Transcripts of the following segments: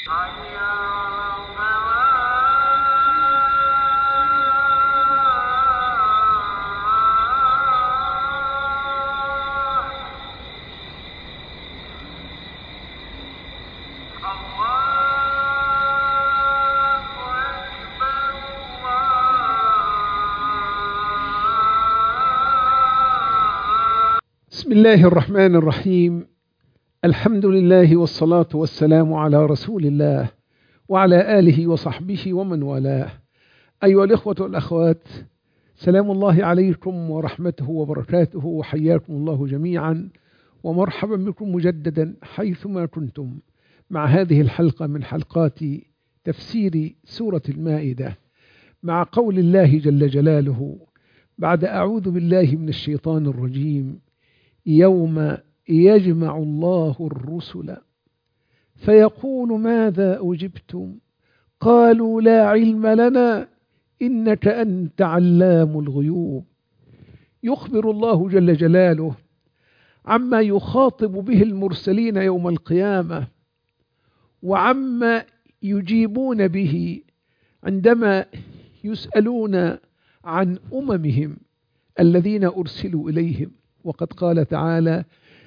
بسم الله الرحمن الرحيم. الحمد لله والصلاة والسلام على رسول الله وعلى آله وصحبه ومن والاه. أيها الإخوة والأخوات، سلام الله عليكم ورحمته وبركاته، وحياكم الله جميعا ومرحبا بكم مجددا حيثما كنتم مع هذه الحلقة من حلقات تفسير سورة المائدة، مع قول الله جل جلاله بعد أعوذ بالله من الشيطان الرجيم: يوم يجمع الله الرسل فيقول ماذا أجبتم قالوا لا علم لنا إنك أنت علام الغيوب. يخبر الله جل جلاله عما يخاطب به المرسلين يوم القيامة، وعما يجيبون به عندما يسألون عن أممهم الذين أرسلوا إليهم. وقد قال تعالى: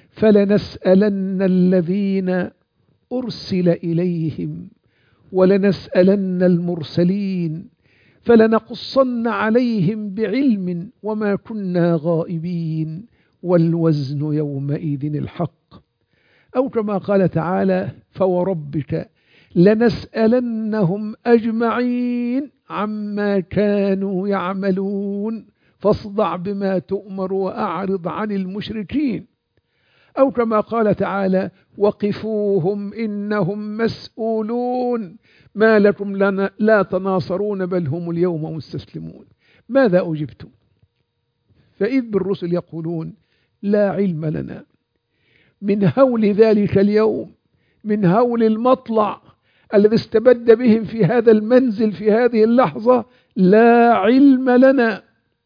فلنسألن الذين أرسل إليهم ولنسألن المرسلين فلنقصن عليهم بعلم وما كنا غائبين والوزن يومئذ الحق. أو كما قال تعالى: فوربك لنسألنهم أجمعين عما كانوا يعملون فاصدع بما تؤمر وأعرض عن المشركين. أو كما قال تعالى: وقفوهم إنهم مسؤولون ما لكم لا تناصرون بل هم اليوم مستسلمون. ماذا أجبتم؟ فإذ بالرسل يقولون لا علم لنا، من هول ذلك اليوم، من هول المطلع الذي استبد بهم في هذا المنزل في هذه اللحظة، لا علم لنا.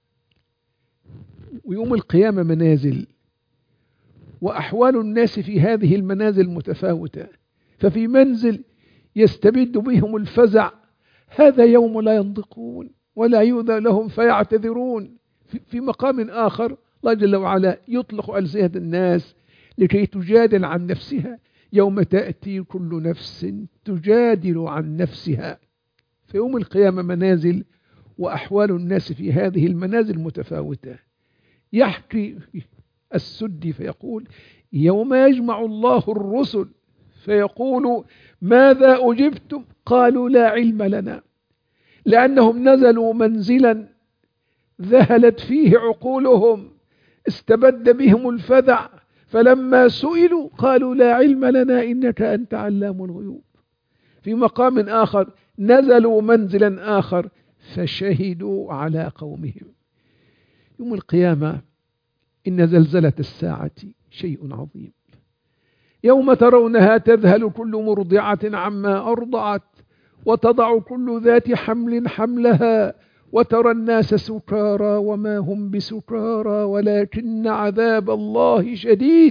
ويوم القيامة منازل، وأحوال الناس في هذه المنازل متفاوتة، ففي منزل يستبد بهم الفزع، هذا يوم لا ينطقون ولا يؤذى لهم فيعتذرون. في مقام آخر الله جل وعلا يطلق ألسنة الناس لكي تجادل عن نفسها، يوم تأتي كل نفس تجادل عن نفسها. في يوم القيامة منازل، وأحوال الناس في هذه المنازل متفاوتة. يحكي السدي فيقول: يوم يجمع الله الرسل فيقول ماذا أجبتم قالوا لا علم لنا، لأنهم نزلوا منزلا ذهلت فيه عقولهم، استبد بهم الفزع، فلما سئلوا قالوا لا علم لنا إنك أنت علام الغيوب. في مقام آخر نزلوا منزلا آخر فشهدوا على قومهم. يوم القيامة إن زلزلة الساعة شيء عظيم. يوم ترونها تذهل كل مرضعة عما أرضعت وتضع كل ذات حمل حملها وترى الناس سكارى وما هم بسكارى ولكن عذاب الله شديد.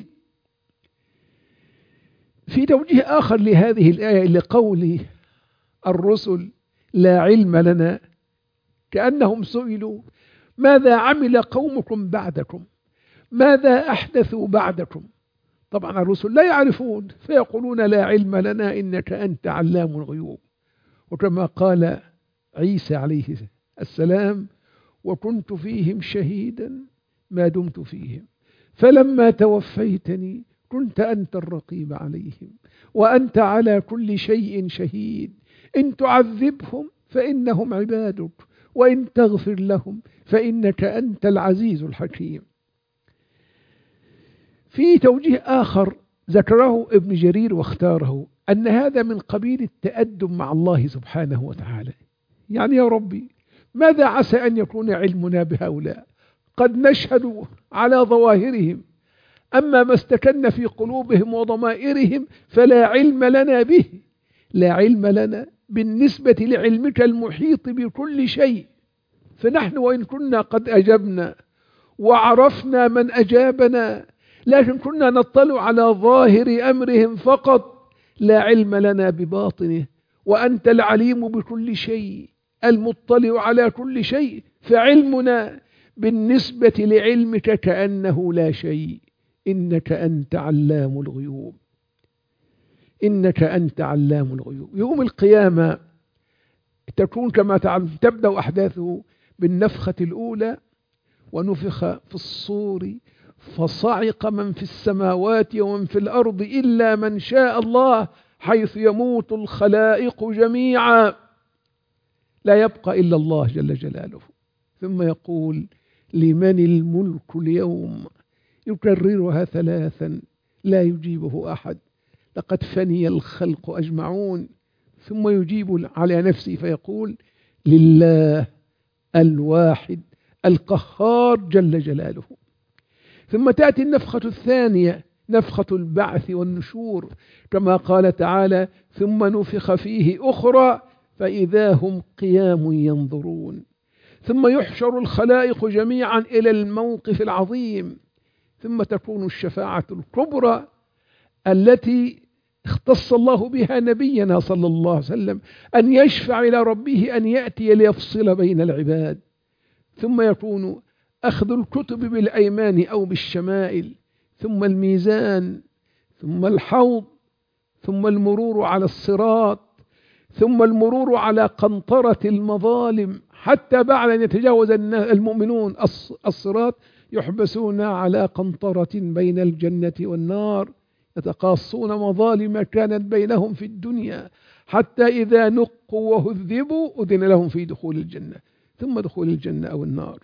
في توجيه آخر لهذه الآية لقول الرسل لا علم لنا، كأنهم سئلوا ماذا عمل قومكم بعدكم، ماذا أحدثوا بعدكم. طبعا الرسل لا يعرفون فيقولون لا علم لنا إنك أنت علام الغيوب. وكما قال عيسى عليه السلام: وكنت فيهم شهيدا ما دمت فيهم فلما توفيتني كنت أنت الرقيب عليهم وأنت على كل شيء شهيد إن تعذبهم فإنهم عبادك وإن تغفر لهم فإنك أنت العزيز الحكيم. في توجيه آخر ذكره ابن جرير واختاره أن هذا من قبيل التأدب مع الله سبحانه وتعالى. يعني يا ربي، ماذا عسى أن يكون علمنا بهؤلاء؟ قد نشهد على ظواهرهم، أما ما استكن في قلوبهم وضمائرهم فلا علم لنا به. لا علم لنا بالنسبة لعلمك المحيط بكل شيء. فنحن وإن كنا قد أجبنا وعرفنا من أجابنا، لكن كنا نطلع على ظاهر أمرهم فقط، لا علم لنا بباطنه، وأنت العليم بكل شيء المطلع على كل شيء، فعلمنا بالنسبة لعلمك كأنه لا شيء. إنك أنت علام الغيوب، إنك أنت علام الغيوب. يوم القيامة تكون كما تعلم، تبدأ أحداثه بالنفخة الأولى، ونفخ في الصور فصعق من في السماوات ومن في الأرض إلا من شاء الله، حيث يموت الخلائق جميعا، لا يبقى إلا الله جل جلاله. ثم يقول لمن الملك اليوم، يكررها ثلاثا لا يجيبه أحد، لقد فني الخلق أجمعون. ثم يجيب على نفسه فيقول لله الواحد القهار جل جلاله. ثم تأتي النفخة الثانية، نفخة البعث والنشور، كما قال تعالى ثم نفخ فيه أخرى فإذا هم قيام ينظرون. ثم يحشر الخلائق جميعا إلى الموقف العظيم. ثم تكون الشفاعة الكبرى التي اختص الله بها نبينا صلى الله عليه وسلم، أن يشفع إلى ربه أن يأتي ليفصل بين العباد. ثم يكون أخذ الكتب بالأيمان أو بالشمائل، ثم الميزان، ثم الحوض، ثم المرور على الصراط، ثم المرور على قنطرة المظالم، حتى بعد أن يتجاوز المؤمنون الصراط يحبسون على قنطرة بين الجنة والنار، يتقاصون مظالم كانت بينهم في الدنيا، حتى إذا نقوا وهذبوا أذن لهم في دخول الجنة، ثم دخول الجنة أو النار.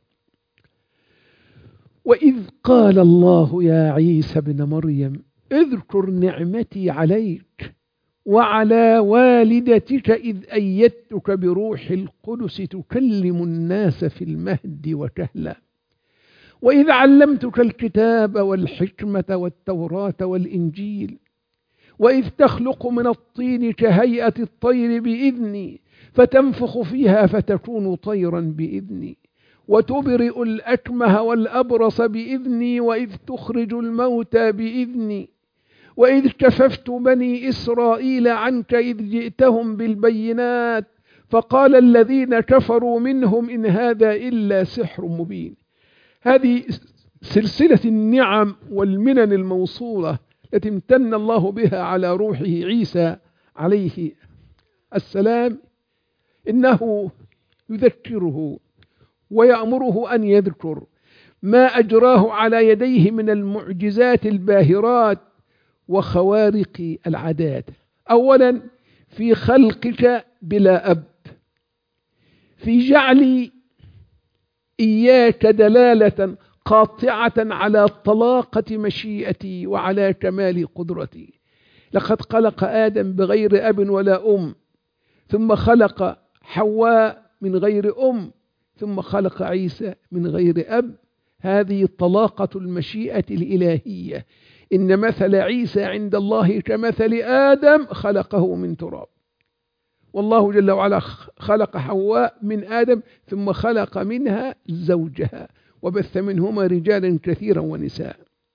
وإذ قال الله يا عيسى ابن مريم اذكر نعمتي عليك وعلى والدتك إذ أيدتك بروح القدس تكلم الناس في المهد وكهلا، وإذ علمتك الكتاب والحكمة والتوراة والإنجيل، وإذ تخلق من الطين كهيئة الطير بإذني فتنفخ فيها فتكون طيرا بإذني، وتبرئ الأكمه والأبرص بإذني، وإذ تخرج الموتى بإذني، وإذ كففت بني إسرائيل عنك إذ جئتهم بالبينات فقال الذين كفروا منهم إن هذا إلا سحر مبين. هذه سلسلة النعم والمنن الموصولة التي امتن الله بها على روحه عيسى عليه السلام، إنه يذكره ويأمره أن يذكر ما أجراه على يديه من المعجزات الباهرات وخوارق العادات. أولا في خلقك بلا أب، في جعل إياك دلالة قاطعة على طلاقة مشيئتي وعلى كمال قدرتي. لقد خلق آدم بغير أب ولا أم، ثم خلق حواء من غير أم، ثم خلق عيسى من غير أب. هذه طلاقة المشيئة الإلهية. إن مثل عيسى عند الله كمثل آدم خلقه من تراب، والله جل وعلا خلق حواء من آدم ثم خلق منها زوجها وبث منهما رجالا كثيرا ونساء.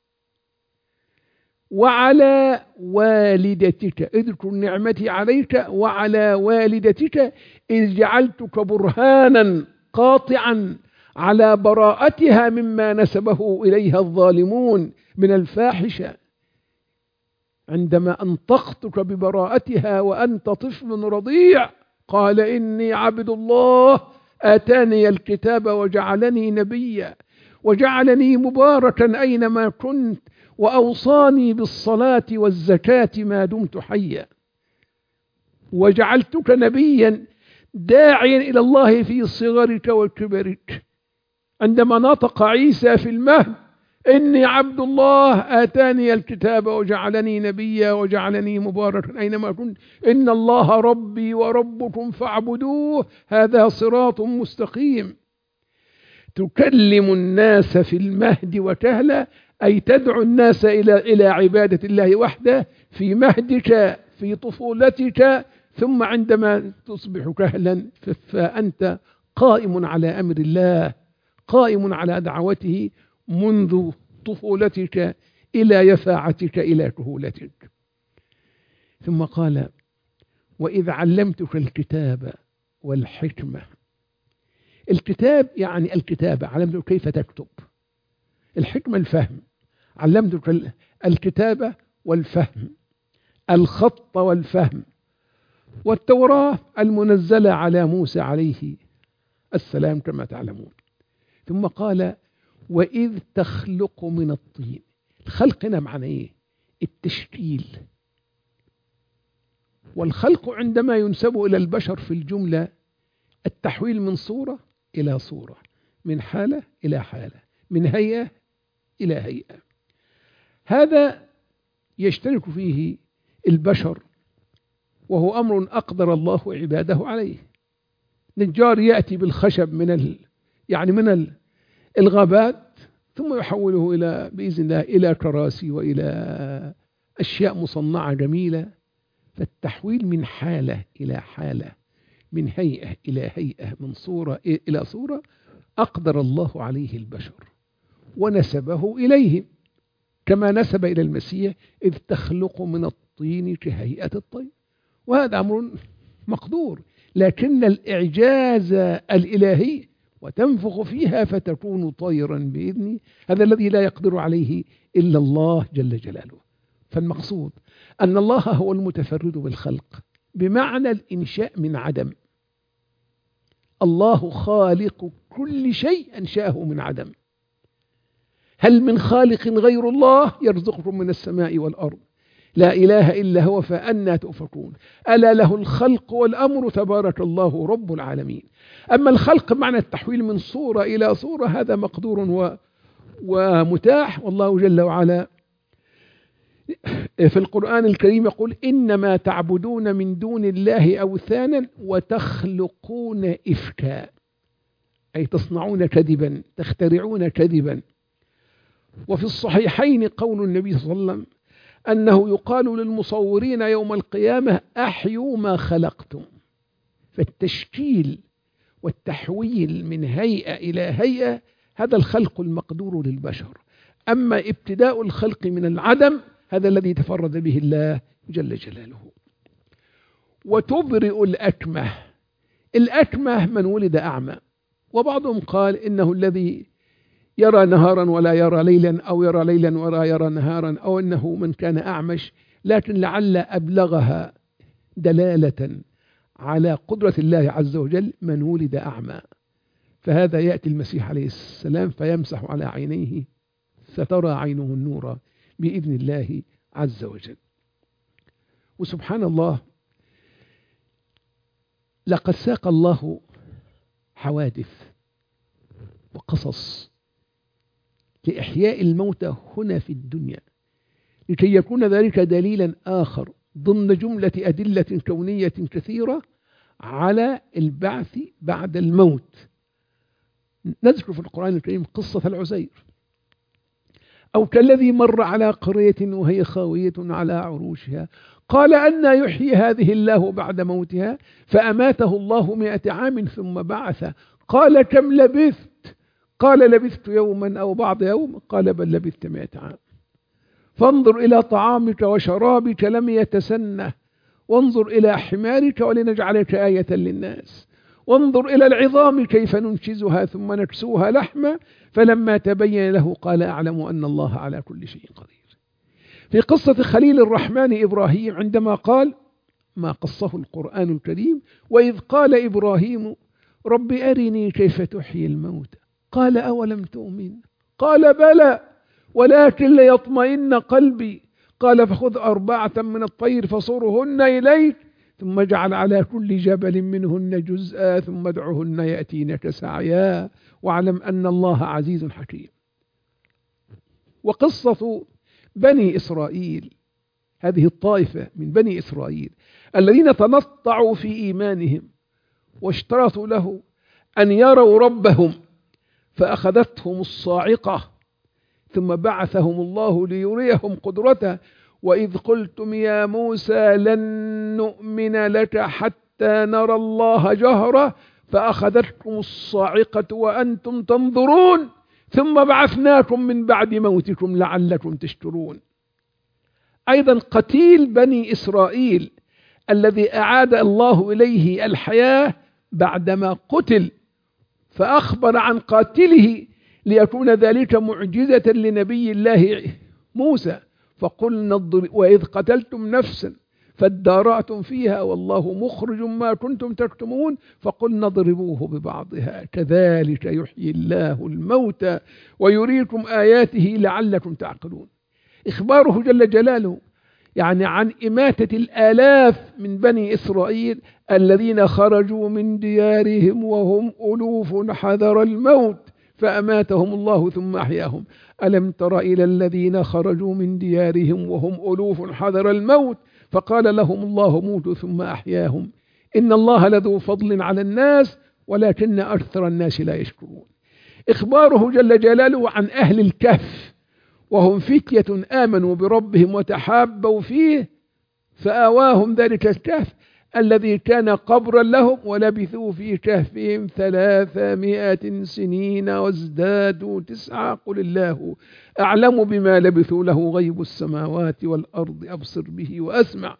وعلى والدتك اذكر نعمتي عليك وعلى والدتك إذ جعلتك برهانا قاطعا على براءتها مما نسبه إليها الظالمون من الفاحشة، عندما أنطقتك ببراءتها وأنت طفل رضيع. قال إني عبد الله آتاني الكتاب وجعلني نبيا وجعلني مباركا أينما كنت وأوصاني بالصلاة والزكاة ما دمت حيا وجعلتك نبيا داعيا إلى الله في صغرك وكبرك. عندما نطق عيسى في المهد إني عبد الله آتاني الكتاب وجعلني نبيا وجعلني مباركا أينما كنت إن الله ربي وربكم فاعبدوه هذا صراط مستقيم. تكلم الناس في المهد وكهلا، أي تدعو الناس إلى عبادة الله وحده في مهدك في طفولتك، ثم عندما تصبح كهلا فأنت قائم على أمر الله، قائم على دعوته منذ طفولتك إلى يفاعتك إلى كهولتك. ثم قال وإذ علمتك الكتاب والحكمة. الكتاب يعني الكتابة، علمتك كيف تكتب. الحكمة الفهم، علمتك الكتابة والفهم، الخط والفهم. والتوراة المنزلة على موسى عليه السلام كما تعلمون. ثم قال وإذ تخلق من الطين. الخلق هنا معنى إيه؟ التشكيل. والخلق عندما ينسب إلى البشر في الجملة التحويل من صورة إلى صورة، من حالة إلى حالة، من هيئة إلى هيئة. هذا يشترك فيه البشر، وهو أمر أقدر الله عباده عليه. نجار يأتي بالخشب من الغابات، ثم يحوله بإذن الله إلى كراسي وإلى أشياء مصنعة جميلة. فالتحويل من حالة إلى حالة، من هيئة إلى هيئة، من صورة إلى صورة، أقدر الله عليه البشر ونسبه إليهم، كما نسب إلى المسيح إذ تخلق من الطين كهيئة الطير. وهذا أمر مقدور، لكن الإعجاز الإلهي وتنفخ فيها فتكون طيرا بإذنه، هذا الذي لا يقدر عليه إلا الله جل جلاله. فالمقصود أن الله هو المتفرد بالخلق بمعنى الإنشاء من عدم. الله خالق كل شيء أنشأه من عدم. هل من خالق غير الله يرزقكم من السماء والأرض؟ لا إله إلا هو فأنى تؤفكون. ألا له الخلق والأمر تبارك الله رب العالمين. أما الخلق معنى التحويل من صورة إلى صورة، هذا مقدور ومتاح. والله جل وعلا في القرآن الكريم يقول إنما تعبدون من دون الله أوثانا وتخلقون إفكا، أي تصنعون كذبا، تخترعون كذبا. وفي الصحيحين قول النبي صلى الله عليه وسلم أنه يقال للمصورين يوم القيامة أحيوا ما خلقتم. فالتشكيل والتحويل من هيئة إلى هيئة هذا الخلق المقدور للبشر. أما ابتداء الخلق من العدم هذا الذي تفرد به الله جل جلاله. وتبرئ الأكمه. الأكمه من ولد أعمى، وبعضهم قال إنه الذي يرى نهارا ولا يرى ليلا، أو يرى ليلا ولا يرى نهارا، أو أنه من كان أعمش، لكن لعل أبلغها دلالة على قدرة الله عز وجل من ولد أعمى. فهذا يأتي المسيح عليه السلام فيمسح على عينيه فترى عينه النور بإذن الله عز وجل. وسبحان الله، لقد ساق الله حوادث وقصص لإحياء الموتى هنا في الدنيا، لكي يكون ذلك دليلا آخر ضمن جملة أدلة كونية كثيرة على البعث بعد الموت. نذكر في القرآن الكريم قصة العزير، أو كالذي مر على قرية وهي خاوية على عروشها قال أنى يحيي هذه الله بعد موتها فأماته الله 100 عام ثم بعث قال كم لبثت؟ قال لبثت يوما أو بعض يوم قال بل لبثت 100 عام. فانظر إلى طعامك وشرابك لم يتسنه، وانظر إلى حمارك ولنجعلك آية للناس، وانظر إلى العظام كيف ننشزها ثم نكسوها لحما فلما تبين له قال أعلم أن الله على كل شيء قدير. في قصة خليل الرحمن إبراهيم عندما قال ما قصه القرآن الكريم وإذ قال إبراهيم رب أرني كيف تحيي الموتى قال أولم تؤمن قال بلى ولكن ليطمئن قلبي قال فخذ 4 من الطير فصرهن إليك ثم اجعل على كل جبل منهن جزءا ثم ادعهن يأتينك سعيا واعلم أن الله عزيز حكيم. وقصة بني إسرائيل، هذه الطائفة من بني إسرائيل الذين تنطعوا في إيمانهم واشترطوا له أن يروا ربهم فأخذتهم الصاعقة ثم بعثهم الله ليريهم قدرته وإذ قلتم يا موسى لن نؤمن لك حتى نرى الله جهرة فأخذتكم الصاعقة وأنتم تنظرون ثم بعثناكم من بعد موتكم لعلكم تشكرون. أيضا قتيل بني إسرائيل الذي أعاد الله إليه الحياة بعدما قتل، فأخبر عن قاتله ليكون ذلك معجزة لنبي الله موسى. فقلنا وإذ قتلتم نفسا فادارأتم فيها والله مخرج ما كنتم تكتمون فقلنا اضربوه ببعضها كذلك يحيي الله الموتى ويريكم آياته لعلكم تعقلون. إخباره جل جلاله يعني عن إماتة الآلاف من بني إسرائيل الذين خرجوا من ديارهم وهم ألوف حذر الموت فأماتهم الله ثم أحياهم. ألم تر إلى الذين خرجوا من ديارهم وهم ألوف حذر الموت فقال لهم الله موتوا ثم أحياهم إن الله لذو فضل على الناس ولكن أكثر الناس لا يشكرون. إخباره جل جلاله عن أهل الكهف وهم فتية آمنوا بربهم وتحابوا فيه فآواهم ذلك الكهف الذي كان قبرا لهم ولبثوا في كهفهم 300 سنين وازدادوا 9 قل الله أعلم بما لبثوا له غيب السماوات والأرض أبصر به وأسمع.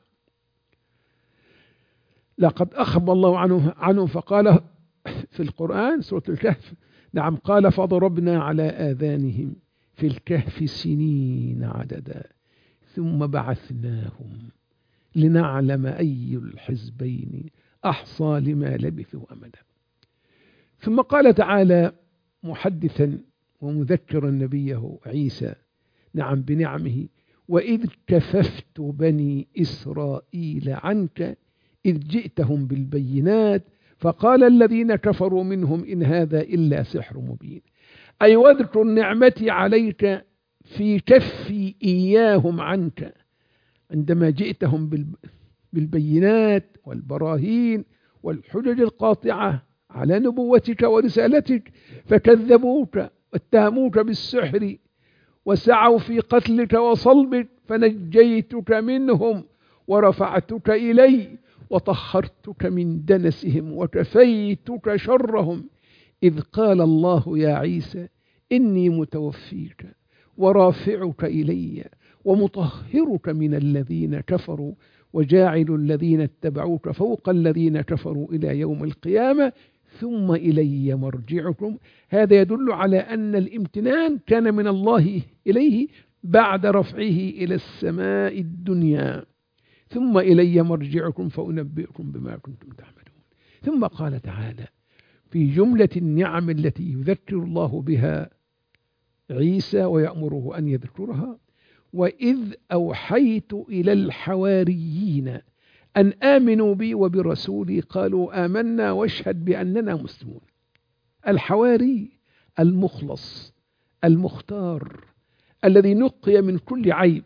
لقد أخبر الله عنه فقال في القرآن سورة الكهف نعم قال فضربنا على آذانهم في الكهف سنين عددا ثم بعثناهم لنعلم أي الحزبين أحصى لما لبثوا أمدا. ثم قال تعالى محدثا ومذكرا نبيه عيسى نعم بنعمه وإذ كففت بني إسرائيل عنك إذ جئتهم بالبينات فقال الذين كفروا منهم إن هذا إلا سحر مبين. أي واذكر نعمتي عليك في كفي إياهم عنك عندما جئتهم بالبينات والبراهين والحجج القاطعة على نبوتك ورسالتك فكذبوك واتهموك بالسحر وسعوا في قتلك وصلبك فنجيتك منهم ورفعتك إلي وطهرتك من دنسهم وكفيتك شرهم إذ قال الله يا عيسى إني متوفيك ورافعك إلي ومطهرك من الذين كفروا وجاعل الذين اتبعوك فوق الذين كفروا إلى يوم القيامة ثم إلي مرجعكم. هذا يدل على أن الامتنان كان من الله إليه بعد رفعه إلى السماء الدنيا ثم إلي مرجعكم فأنبئكم بما كنتم تعملون. ثم قال تعالى في جملة النعم التي يذكر الله بها عيسى ويأمره أن يذكرها وإذ أوحيت إلى الحواريين أن آمنوا بي وبرسولي قالوا آمنا واشهد بأننا مسلمون. الحواري المخلص المختار الذي نقي من كل عيب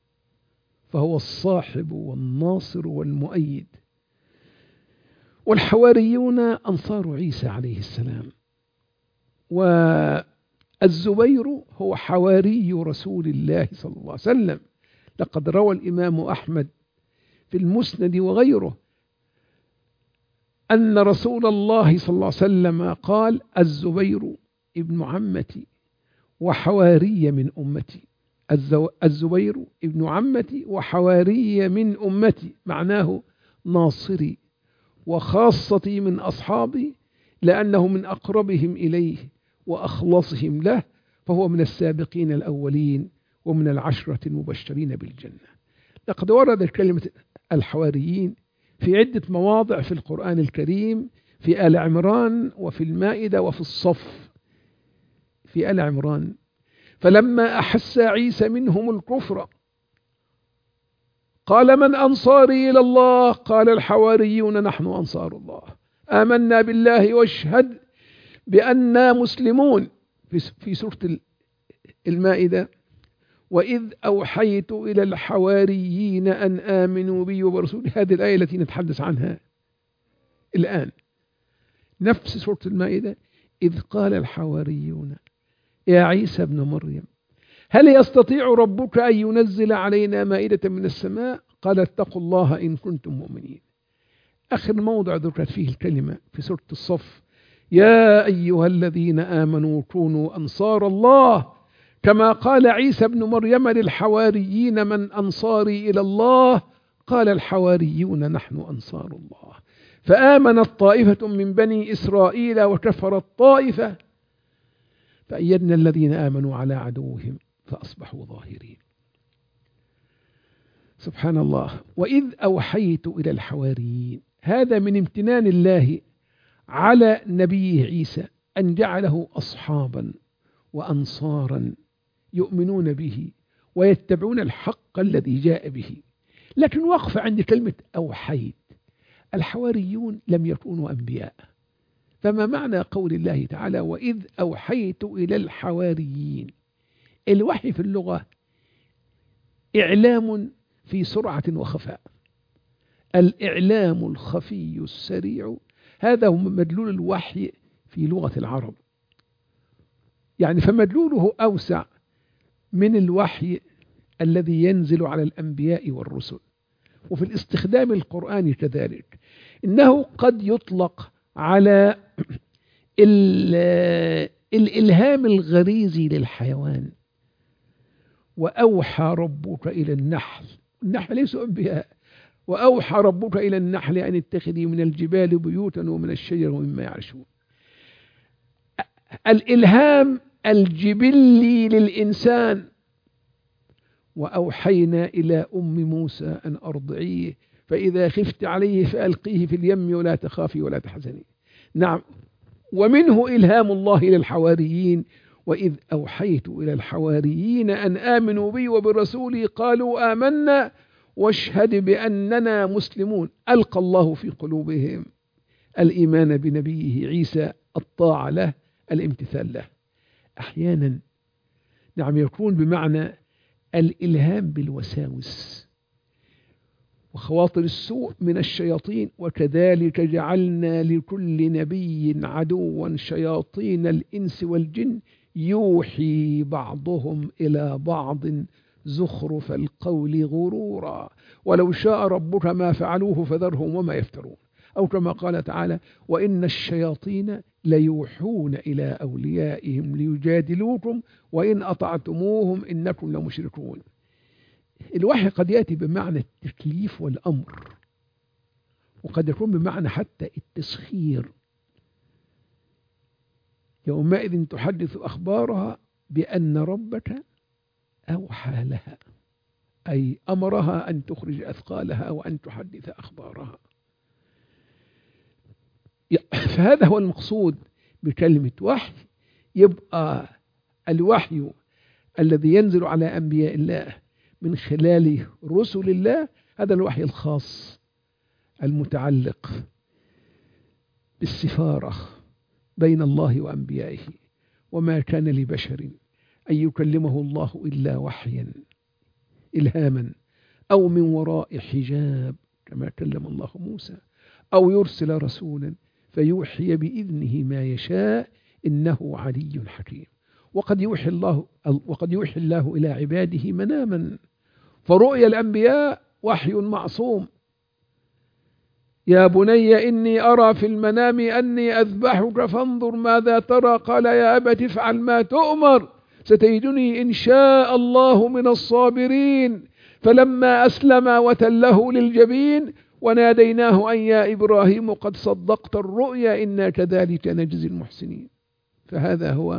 فهو الصاحب والناصر والمؤيد. والحواريون أنصار عيسى عليه السلام والزبير هو حواري رسول الله صلى الله عليه وسلم. لقد روى الإمام أحمد في المسند وغيره أن رسول الله صلى الله عليه وسلم قال الزبير ابن عمتي وحواري من أمتي. الزبير ابن عمتي وحواري من أمتي معناه ناصري وخاصتي من أصحابي لأنه من أقربهم إليه وأخلصهم له فهو من السابقين الأولين ومن العشرة المبشرين بالجنة. لقد وردت كلمة الحواريين في عدة مواضع في القرآن الكريم في آل عمران وفي المائدة وفي الصف. في آل عمران فلما أحس عيسى منهم الكفر قال من أنصاري إلى الله قال الحواريون نحن أنصار الله آمنا بالله واشهد بأننا مسلمون. في سورة المائدة وإذ أوحيت إلى الحواريين أن آمنوا بي وبرسولي هذه الآية التي نتحدث عنها الآن نفس سورة المائدة إذ قال الحواريون يا عيسى ابن مريم هل يستطيع ربك أن ينزل علينا مائدة من السماء قال اتقوا الله إن كنتم مؤمنين. آخر موضع ذكرت فيه الكلمة في سورة الصف يا أيها الذين آمنوا كونوا أنصار الله كما قال عيسى ابن مريم للحواريين من أنصاري إلى الله قال الحواريون نحن أنصار الله. فآمنت طائفة من بني إسرائيل وكفرت طائفة فأيدنا الذين آمنوا على عدوهم فأصبحوا ظاهرين. سبحان الله. وإذ أوحيت إلى الحواريين، هذا من امتنان الله على نبيه عيسى أن جعله أصحابا وأنصارا يؤمنون به ويتبعون الحق الذي جاء به. لكن وقف عند كلمة أوحيت. الحواريون لم يكونوا أنبياء، فما معنى قول الله تعالى وإذ أوحيت إلى الحواريين؟ الوحي في اللغة إعلام في سرعة وخفاء. الإعلام الخفي السريع هذا هو مدلول الوحي في لغة العرب، يعني فمدلوله أوسع من الوحي الذي ينزل على الأنبياء والرسل. وفي الاستخدام القرآني كذلك، إنه قد يطلق على الإلهام الغريزي للحيوان. وأوحى ربك إلى النحل، النحل ليسوا أنبياء، وأوحى ربك إلى النحل أن اتخذي من الجبال بيوتا ومن الشجر ومما يعرشون. الإلهام الجبلي للإنسان. وأوحينا إلى أم موسى أن أرضعيه فإذا خفت عليه فألقيه في اليم ولا تخافي ولا تحزني. نعم. ومنه إلهام الله للحواريين وإذ أوحيت إلى الحواريين أن آمنوا بي وبرسولي قالوا آمنا واشهد بأننا مسلمون. ألقى الله في قلوبهم الإيمان بنبيه عيسى، الطاعة له، الامتثال له. أحيانا نعم يكون بمعنى الإلهام بالوساوس وخواطر السوء من الشياطين. وكذلك جعلنا لكل نبي عدوا شياطين الإنس والجن يوحي بعضهم إلى بعض زخرف القول غرورا ولو شاء ربك ما فعلوه فذرهم وما يفترون. أو كما قال تعالى وإن الشياطين ليوحون إلى أوليائهم ليجادلوكم وإن أطعتموهم إنكم لمشركون. الوحي قد يأتي بمعنى التكليف والأمر، وقد يكون بمعنى حتى التسخير. يومئذ تحدث أخبارها بأن ربك أوحى لها، أي أمرها أن تخرج أثقالها وأن تحدث أخبارها. فهذا هو المقصود بكلمة وحي. يبقى الوحي الذي ينزل على أنبياء الله من خلال رسل الله هذا الوحي الخاص المتعلق بالسفارة بين الله وأنبيائه. وما كان لبشر أن يكلمه الله إلا وحيا إلهاما أو من وراء حجاب كما كلم الله موسى أو يرسل رسولا فيوحي بإذنه ما يشاء إنه علي حكيم. وقد يوحي الله إلى عباده مناما، فرؤيا الأنبياء وحي معصوم. يا بني إني أرى في المنام أني أذبحك فانظر ماذا ترى قال يا أبت افعل ما تؤمر ستجدني إن شاء الله من الصابرين. فلما أسلم وتله للجبين وناديناه أن يا إبراهيم قد صدقت الرؤيا إنا كذلك نجزي المحسنين. فهذا هو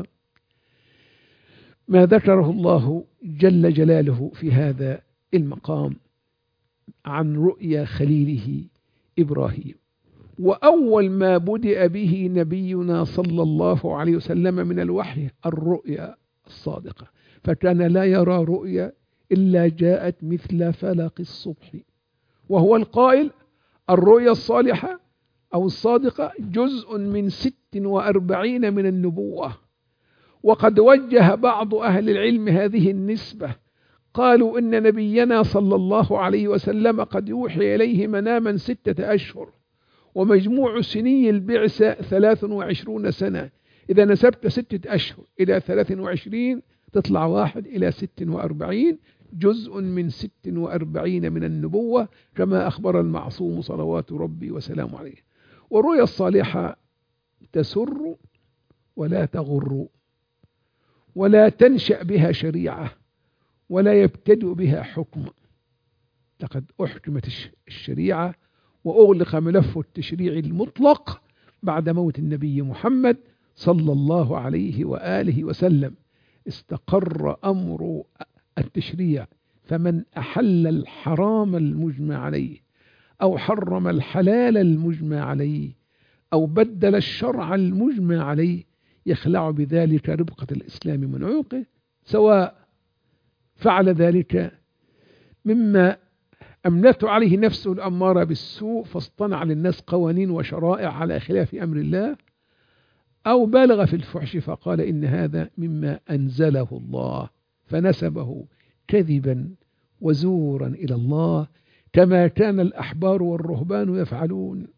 ما ذكره الله جل جلاله في هذا المقام عن رؤيا خليله إبراهيم. وأول ما بدأ به نبينا صلى الله عليه وسلم من الوحي الرؤيا الصادقة، فكان لا يرى رؤيا إلا جاءت مثل فلق الصبح، وهو القائل الرؤيا الصالحة أو الصادقة جزء من 46 من النبوة. وقد وجه بعض أهل العلم هذه النسبة، قالوا إن نبينا صلى الله عليه وسلم قد يوحي إليه مناما 6 أشهر، ومجموع سني البعثة 23 سنة. إذا نسبت 6 أشهر إلى 23 تطلع 1 إلى 46، جزء من 46 من النبوة كما أخبر المعصوم صلوات ربي وسلامه عليه. والرؤيا الصالحة تسر ولا تغر، ولا تنشأ بها شريعة ولا يبتدئ بها حكم. لقد أحكمت الشريعة وأغلق ملف التشريع المطلق بعد موت النبي محمد صلى الله عليه وآله وسلم. استقر أمر التشريع، فمن أحل الحرام المجمع عليه أو حرم الحلال المجمع عليه أو بدل الشرع المجمع عليه يخلع بذلك ربقة الإسلام من عنقه، سواء فعل ذلك مما أمنته عليه نفسه الأمارة بالسوء فاصطنع للناس قوانين وشرائع على خلاف أمر الله، أو بالغ في الفحش فقال إن هذا مما أنزله الله فنسبه كذبا وزورا إلى الله، كما كان الأحبار والرهبان يفعلون.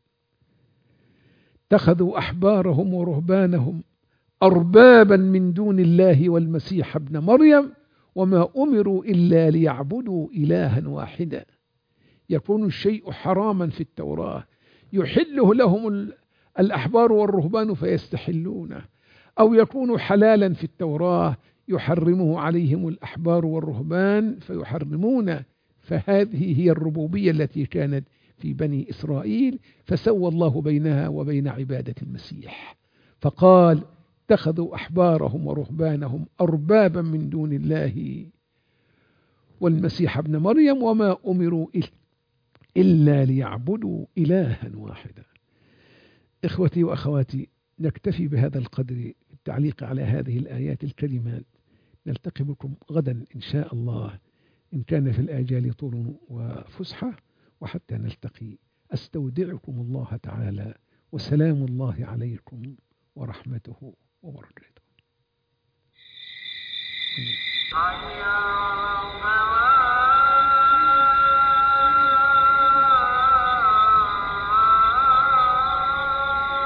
اتخذوا أحبارهم ورهبانهم أربابا من دون الله والمسيح ابن مريم وما أمروا إلا ليعبدوا إلها واحدا. يكون الشيء حراما في التوراة يحله لهم الأحبار والرهبان فيستحلونه، أو يكون حلالا في التوراة يحرمه عليهم الأحبار والرهبان فيحرمونه. فهذه هي الربوبية التي كانت في بني إسرائيل، فسوى الله بينها وبين عبادة المسيح، فقال اتخذوا أحبارهم ورهبانهم أربابا من دون الله والمسيح ابن مريم وما أمروا إلا ليعبدوا إلها واحدا. إخوتي وأخواتي، نكتفي بهذا القدر التعليق على هذه الآيات الكريمات. نلتقي بكم غدا إن شاء الله، إن كان في الآجال طول وفسحة، وحتى نلتقي أستودعكم الله تعالى، وسلام الله عليكم ورحمته وبركاته.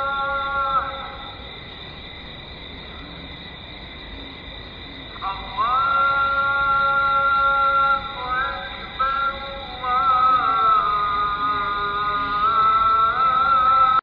Allah